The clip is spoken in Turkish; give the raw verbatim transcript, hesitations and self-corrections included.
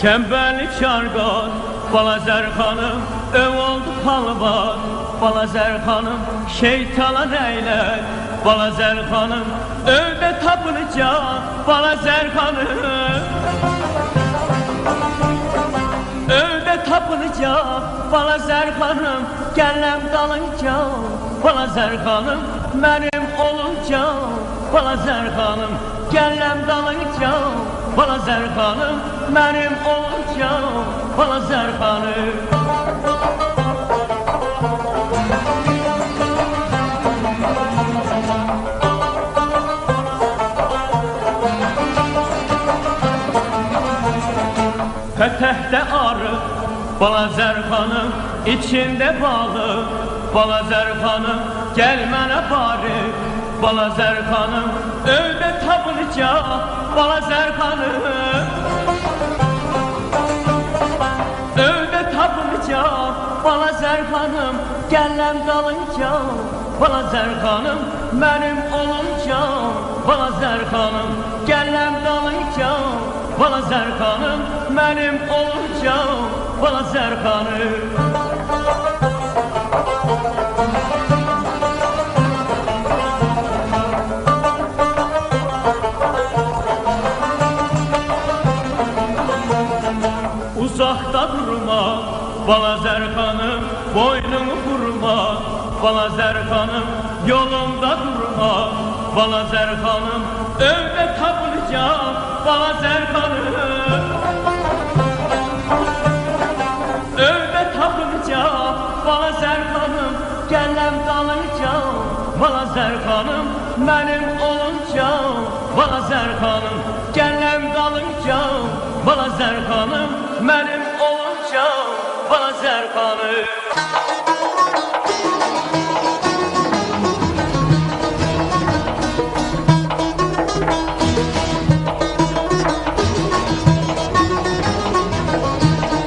Çemberlik şargan, Balazer hanım, öv oldu palvan. Balazer hanım, şeytana neyler, Balazer hanım, övde tapınacak, Balazer hanım. Övde tapınacak, Balazer hanım, gellem dalınca, Balazer hanım, benim olunca, Balazer hanım, gellem dalınca, Balazer hanım, benim olunca, Balazer hanım. Fetehte arı, Balazer hanım, içinde balı, Balazer hanım, gelmene bari, Balazer hanım, övde tapınacak, Balazer hanım. Övde tapınacak, Balazer hanım, gellem dalınca, Balazer hanım, benim olunca, Balazer hanım, gellem dalınca, Balazer hanım, benim olunca, Balazer hanım. Uzakta durma, Balazer hanım, boynunu vurma, Balazer hanım, yolunda durma, Balazer hanım, övde tapınacak, Balazer hanım. Övde tapınacak, Balazer hanım, gellem dalınca, Balazer hanım, benim olunca, Balazer hanım, gellem dalınca, Balazer hanım, benim olunca, Balazer hanım.